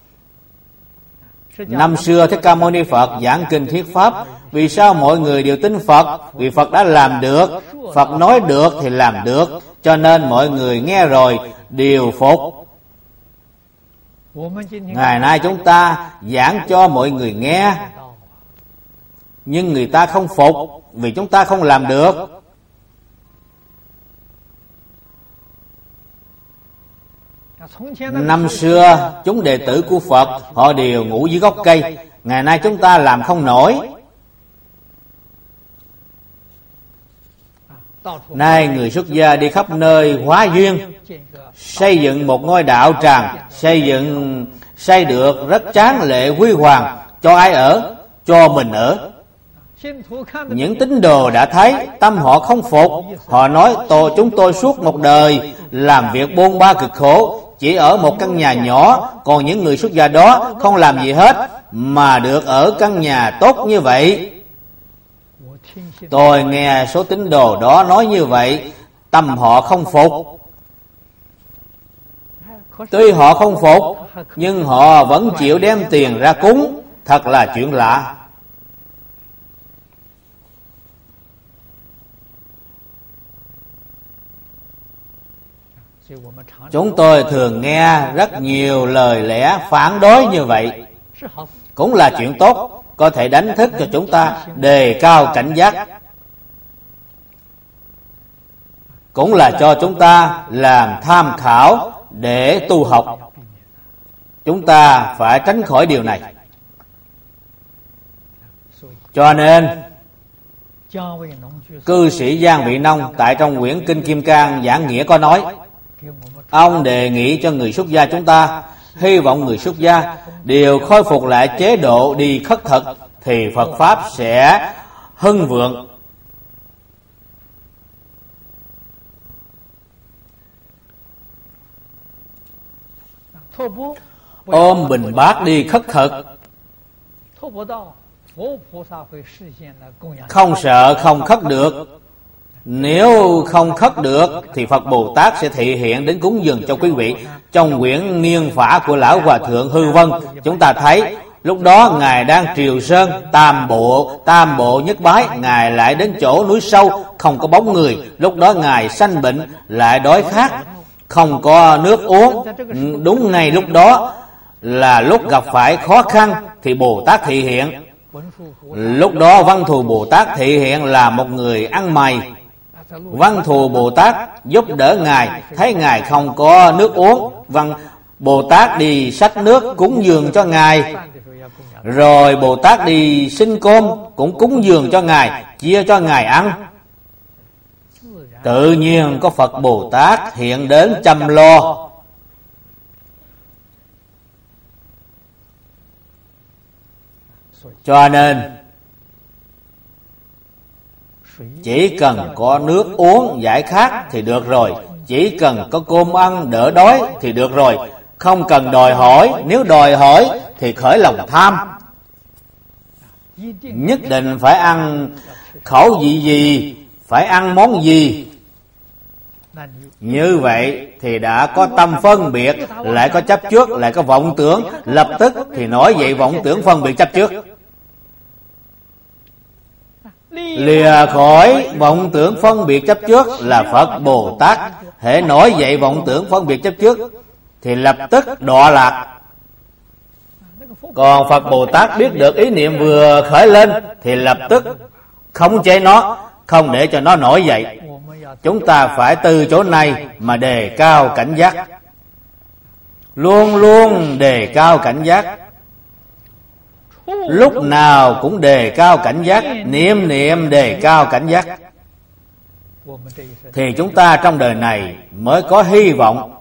A: Năm xưa Thích Ca Mâu Ni Phật giảng kinh thuyết pháp, vì sao mọi người đều tin Phật? Vì Phật đã làm được, Phật nói được thì làm được, cho nên mọi người nghe rồi đều phục. Ngày nay chúng ta giảng cho mọi người nghe, nhưng người ta không phục vì chúng ta không làm được. Năm xưa chúng đệ tử của Phật họ đều ngủ dưới gốc cây. Ngày nay chúng ta làm không nổi. Nay người xuất gia đi khắp nơi hóa duyên, xây dựng một ngôi đạo tràng, xây dựng xây được rất tráng lệ huy hoàng. Cho ai ở? Cho mình ở. Những tín đồ đã thấy, tâm họ không phục. Họ nói tôi chúng tôi suốt một đời làm việc bôn ba cực khổ, chỉ ở một căn nhà nhỏ, còn những người xuất gia đó không làm gì hết mà được ở căn nhà tốt như vậy. Tôi nghe số tín đồ đó nói như vậy, tâm họ không phục. Tuy họ không phục, nhưng họ vẫn chịu đem tiền ra cúng. Thật là chuyện lạ. Chúng tôi thường nghe rất nhiều lời lẽ phản đối như vậy. Cũng là chuyện tốt, có thể đánh thức cho chúng ta đề cao cảnh giác. Cũng là cho chúng ta làm tham khảo để tu học. Chúng ta phải tránh khỏi điều này. Cho nên Cư sĩ Giang Vị Nông tại trong quyển Kinh Kim Cang giảng nghĩa có nói, ông đề nghị cho người xuất gia chúng ta, hy vọng người xuất gia đều khôi phục lại chế độ đi khất thực thì Phật Pháp sẽ hưng vượng. Ôm bình bát đi khất thực, không sợ không khất được. Nếu không khất được thì Phật Bồ Tát sẽ thị hiện đến cúng dường cho quý vị. Trong quyển Niên Phả của Lão Hòa Thượng Hư Vân, chúng ta thấy lúc đó Ngài đang triều sơn tam bộ, tam bộ nhất bái. Ngài lại đến chỗ núi sâu, không có bóng người. Lúc đó Ngài sanh bệnh, lại đói khát, không có nước uống. Đúng ngay lúc đó là lúc gặp phải khó khăn thì Bồ Tát thị hiện. Lúc đó Văn Thù Bồ Tát thị hiện là một người ăn mày. Văn Thù Bồ Tát giúp đỡ Ngài, thấy Ngài không có nước uống, Văn Bồ Tát đi xách nước cúng dường cho Ngài. Rồi Bồ Tát đi xin cơm cũng cúng dường cho Ngài, chia cho Ngài ăn. Tự nhiên có Phật Bồ Tát hiện đến chăm lo. Cho nên chỉ cần có nước uống giải khát thì được rồi, chỉ cần có cơm ăn đỡ đói thì được rồi, không cần đòi hỏi. Nếu đòi hỏi thì khởi lòng tham, nhất định phải ăn khẩu vị gì, phải ăn món gì. Như vậy thì đã có tâm phân biệt, lại có chấp trước, lại có vọng tưởng, lập tức thì nổi dậy vọng tưởng phân biệt chấp trước. Lìa khỏi vọng tưởng phân biệt chấp trước là Phật Bồ Tát. Hễ nổi dậy vọng tưởng phân biệt chấp trước thì lập tức đọa lạc. Còn Phật Bồ Tát biết được ý niệm vừa khởi lên thì lập tức khống chế nó, không để cho nó nổi dậy. Chúng ta phải từ chỗ này mà đề cao cảnh giác, luôn luôn đề cao cảnh giác, lúc nào cũng đề cao cảnh giác, niệm niệm đề cao cảnh giác, thì chúng ta trong đời này mới có hy vọng.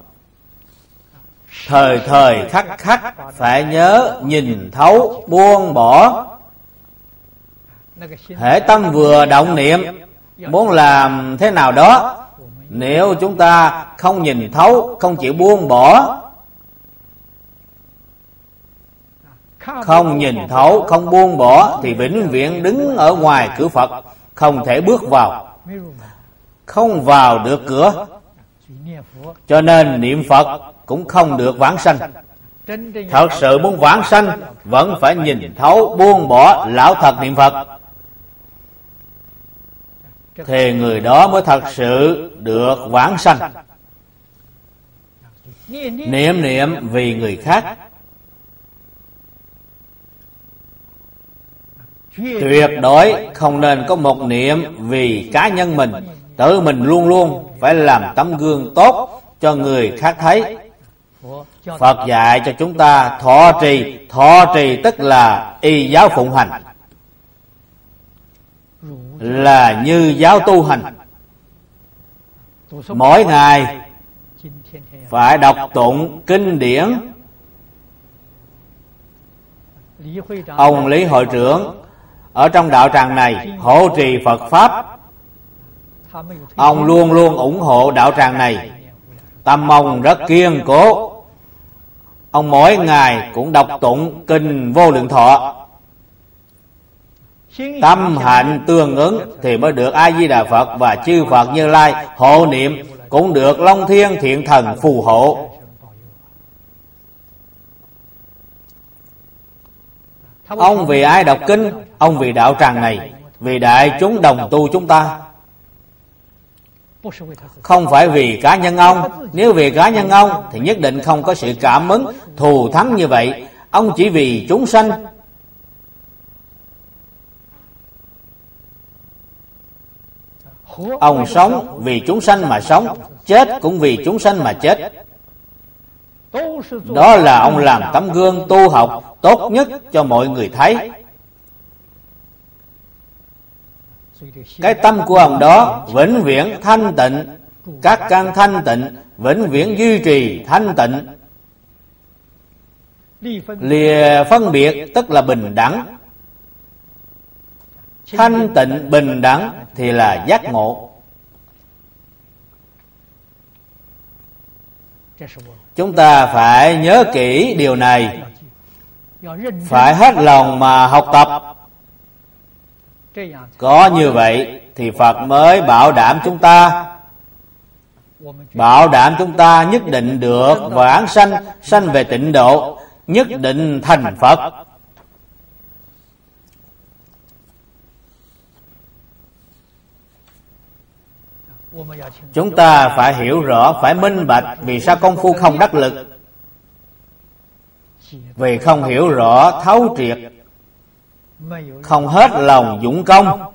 A: Thời thời khắc khắc phải nhớ nhìn thấu buông bỏ. Hễ tâm vừa động niệm muốn làm thế nào đó, nếu chúng ta không nhìn thấu, không chịu buông bỏ, không nhìn thấu, không buông bỏ thì vĩnh viễn đứng ở ngoài cửa Phật, không thể bước vào, không vào được cửa. Cho nên niệm Phật cũng không được vãng sanh. Thật sự muốn vãng sanh vẫn phải nhìn thấu buông bỏ, lão thật niệm Phật, thì người đó mới thật sự được vãng sanh. Niệm niệm vì người khác, tuyệt đối không nên có một niệm vì cá nhân mình. Tự mình luôn luôn phải làm tấm gương tốt cho người khác thấy. Phật dạy cho chúng ta thọ trì, thọ trì tức là y giáo phụng hành, là như giáo tu hành. Mỗi ngày phải đọc tụng kinh điển. Ông Lý Hội trưởng ở trong đạo tràng này hộ trì Phật Pháp, ông luôn luôn ủng hộ đạo tràng này. Tâm ông rất kiên cố. Ông mỗi ngày cũng đọc tụng kinh Vô Lượng Thọ. Tâm hạnh tương ứng thì mới được A Di Đà Phật và chư Phật Như Lai hộ niệm, cũng được Long Thiên Thiện Thần phù hộ. Ông vì ai đọc kinh? Ông vì đạo tràng này, vì đại chúng đồng tu chúng ta, không phải vì cá nhân ông. Nếu vì cá nhân ông thì nhất định không có sự cảm ứng thù thắng như vậy. Ông chỉ vì chúng sanh. Ông sống vì chúng sanh mà sống, chết cũng vì chúng sanh mà chết. Đó là ông làm tấm gương tu học tốt nhất cho mọi người thấy. Cái tâm của ông đó vĩnh viễn thanh tịnh, các căn thanh tịnh vĩnh viễn duy trì thanh tịnh. Lìa phân biệt tức là bình đẳng, thanh tịnh bình đẳng thì là giác ngộ. Chúng ta phải nhớ kỹ điều này, phải hết lòng mà học tập. Có như vậy thì Phật mới bảo đảm chúng ta, bảo đảm chúng ta nhất định được vãng sanh, sanh về tịnh độ, nhất định thành Phật. Chúng ta phải hiểu rõ, phải minh bạch vì sao công phu không đắc lực. Vì không hiểu rõ thấu triệt, không hết lòng dũng công.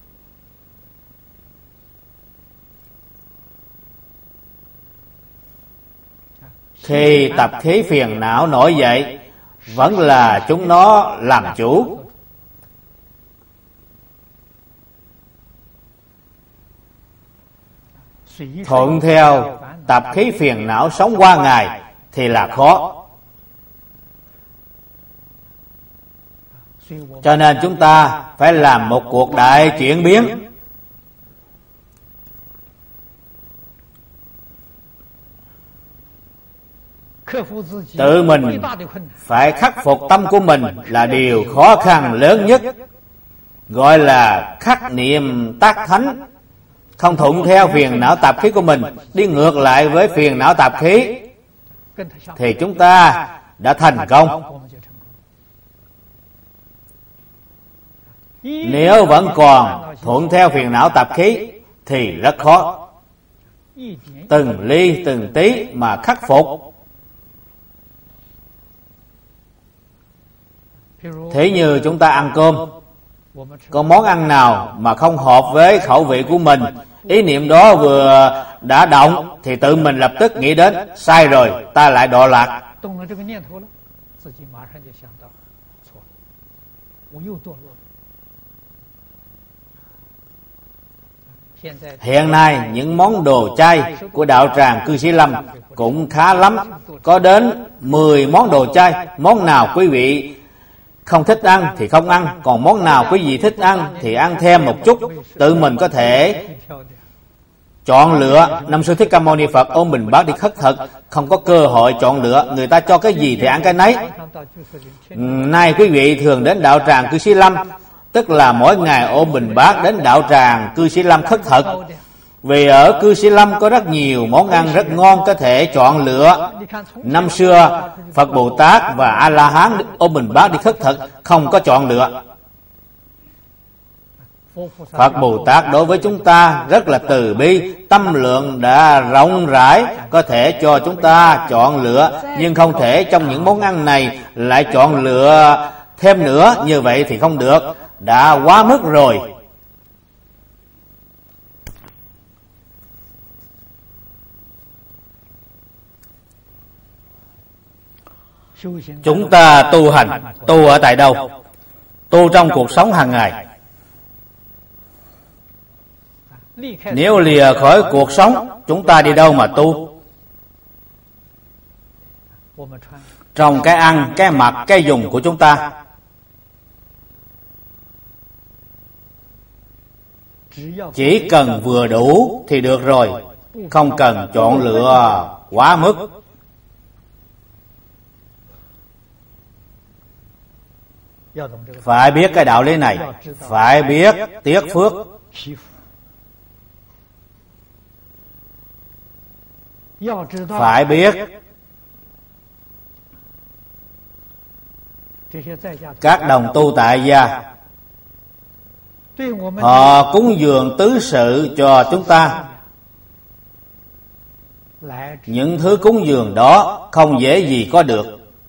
A: Khi tập khí phiền não nổi dậy, vẫn là chúng nó làm chủ. Thuận theo tập khí phiền não sống qua ngày thì là khó. Cho nên chúng ta phải làm một cuộc đại chuyển biến. Tự mình phải khắc phục tâm của mình là điều khó khăn lớn nhất, gọi là khắc niệm tác thánh. Không thuận theo phiền não tập khí của mình, đi ngược lại với phiền não tập khí, thì chúng ta đã thành công. Nếu vẫn còn thuận theo phiền não tập khí thì rất khó. Từng ly từng tí mà khắc phục. Thế như chúng ta ăn cơm, có món ăn nào mà không hợp với khẩu vị của mình, ý niệm đó vừa đã động thì tự mình lập tức nghĩ đến sai rồi, ta lại đọa lạc. Hiện nay những món đồ chay của đạo tràng Cư Sĩ Lâm cũng khá lắm, có đến mười món đồ chay. Món nào quý vị không thích ăn thì không ăn, còn món nào quý vị thích ăn thì ăn thêm một chút. Tự mình có thể chọn lựa. Năm xưa Thích Ca Mâu Ni Phật ôm bình bát đi khất thực, không có cơ hội chọn lựa, người ta cho cái gì thì ăn cái nấy. Nay quý vị thường đến đạo tràng Cư Sĩ Lâm, tức là mỗi ngày ôm bình bát đến đạo tràng Cư Sĩ Lâm khất thực. Vì ở Cư Sĩ Lâm có rất nhiều món ăn rất ngon có thể chọn lựa. Năm xưa Phật Bồ Tát và A La Hán ôm bình bát đi khất thực, không có chọn lựa. Phật Bồ Tát đối với chúng ta rất là từ bi, tâm lượng đã rộng rãi, có thể cho chúng ta chọn lựa, nhưng không thể trong những món ăn này lại chọn lựa thêm nữa, như vậy thì không được, đã quá mức rồi. Chúng ta tu hành, tu ở tại đâu? Tu trong cuộc sống hàng ngày. Nếu lìa khỏi cuộc sống, chúng ta đi đâu mà tu? Trong cái ăn, cái mặc, cái dùng của chúng ta. Chỉ cần vừa đủ thì được rồi, không cần chọn lựa quá mức. Phải biết cái đạo lý này, phải biết tiếc phước. Phải biết các đồng tu tại gia, họ cúng dường tứ sự cho chúng ta. Những thứ cúng dường đó không dễ gì có được.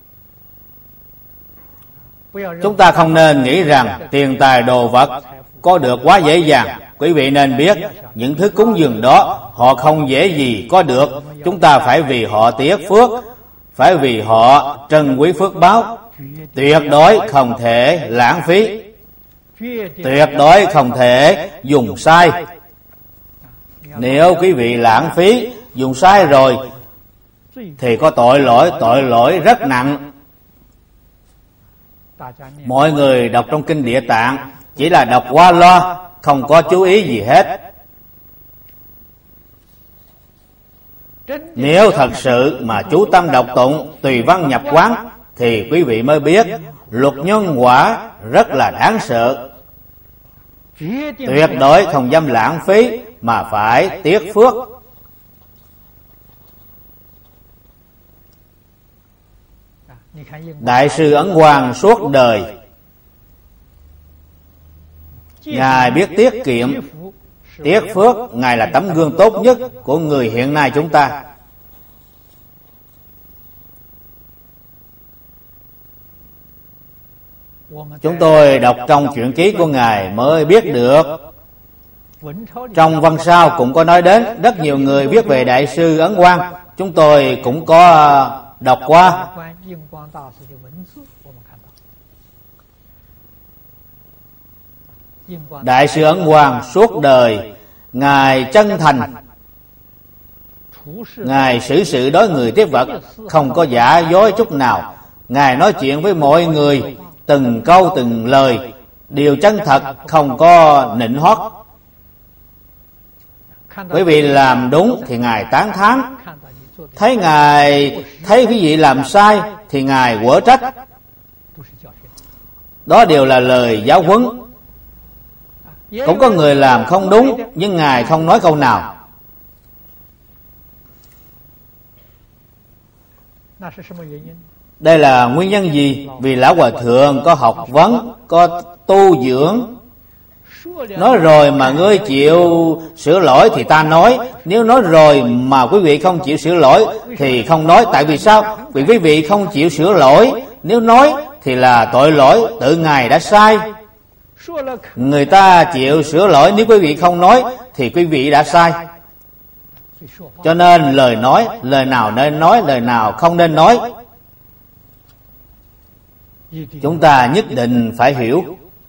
A: Chúng ta không nên nghĩ rằng tiền tài đồ vật có được quá dễ dàng. Quý vị nên biết những thứ cúng dường đó họ không dễ gì có được. Chúng ta phải vì họ tiếc phước, phải vì họ trân quý phước báo, tuyệt đối không thể lãng phí. tuyệt đối không thể dùng sai. Nếu quý vị lãng phí, dùng sai rồi thì có tội lỗi, tội lỗi rất nặng. Mọi người đọc trong kinh Địa Tạng chỉ là đọc qua loa, không có chú ý gì hết. Nếu thật sự mà chú tâm đọc tụng tùy văn nhập quán thì quý vị mới biết luật nhân quả rất là đáng sợ. Tuyệt đối không dám lãng phí mà phải tiếc phước. Đại sư Ấn Quang suốt đời Ngài biết tiết kiệm, tiếc phước. Ngài là tấm gương tốt nhất của người hiện nay chúng ta. Chúng tôi đọc trong truyện ký của Ngài mới biết được. Trong văn sao cũng có nói đến, rất nhiều người viết về Đại sư Ấn Quang. Chúng tôi cũng có đọc qua. Đại sư Ấn Quang suốt đời Ngài chân thành, Ngài xử sự đối người tiếp vật không có giả dối chút nào. Ngài nói chuyện với mọi người từng câu từng lời đều chân thật, không có nịnh hót. Quý vị làm đúng thì Ngài tán thán, thấy Ngài thấy quý vị làm sai thì Ngài quở trách. Đó đều là lời giáo huấn. Cũng có người làm không đúng, nhưng Ngài không nói câu nào. Đây là nguyên nhân gì? Vì Lão Hòa Thượng có học vấn, có tu dưỡng. Nói rồi mà ngươi chịu sửa lỗi thì ta nói. Nếu nói rồi mà quý vị không chịu sửa lỗi thì không nói. Tại vì sao? Vì quý vị không chịu sửa lỗi. Nếu nói thì là tội lỗi, tự Ngài đã sai. Người ta chịu sửa lỗi, nếu quý vị không nói thì quý vị đã sai. Cho nên lời nói, lời nào nên nói, lời nào không nên nói, chúng ta nhất định phải hiểu.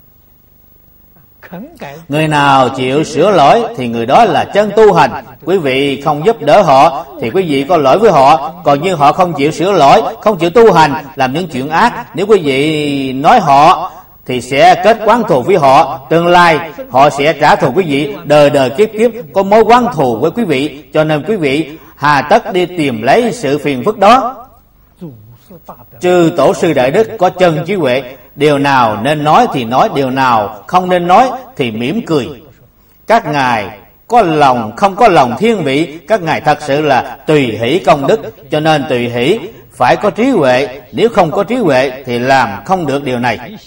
A: Người nào chịu sửa lỗi thì người đó là chân tu hành. Quý vị không giúp đỡ họ thì quý vị có lỗi với họ. Còn như họ không chịu sửa lỗi, không chịu tu hành, làm những chuyện ác, nếu quý vị nói họ thì sẽ kết oán thù với họ. Tương lai họ sẽ trả thù quý vị, đời đời kiếp kiếp có mối oán thù với quý vị. Cho nên quý vị hà tất đi tìm lấy sự phiền phức đó. Chư tổ sư đại đức có chân trí huệ, điều nào nên nói thì nói, điều nào không nên nói thì mỉm cười. Các ngài có lòng, không có lòng thiên vị, các ngài thật sự là tùy hỷ công đức. Cho nên tùy hỷ phải có trí huệ, nếu không có trí huệ thì làm không được điều này.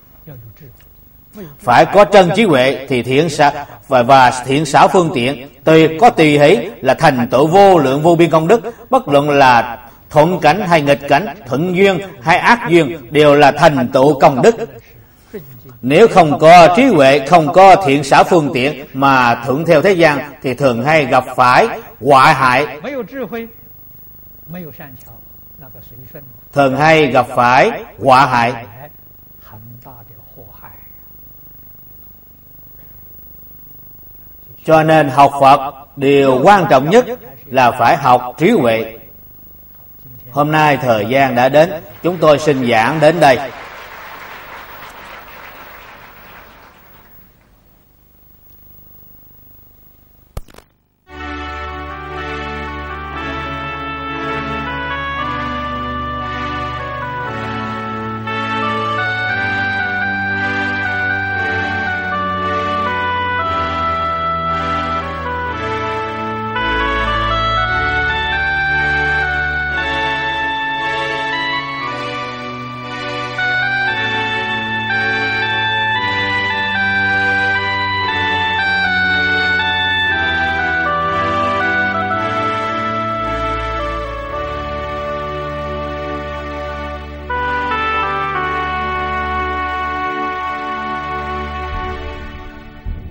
A: Phải có chân trí huệ thì thiện xảo và, và thiện xảo phương tiện. Tùy có tùy hỷ là thành tựu vô lượng vô biên công đức. Bất luận là thuận cảnh hay nghịch cảnh, thuận duyên hay ác duyên, đều là thành tựu công đức. Nếu không có trí huệ, không có thiện xảo phương tiện mà thuận theo thế gian thì thường hay gặp phải họa hại. Thường hay gặp phải họa hại. Cho nên học Phật, điều quan trọng nhất là phải học trí huệ. Hôm nay thời gian đã đến, chúng tôi xin giảng đến đây.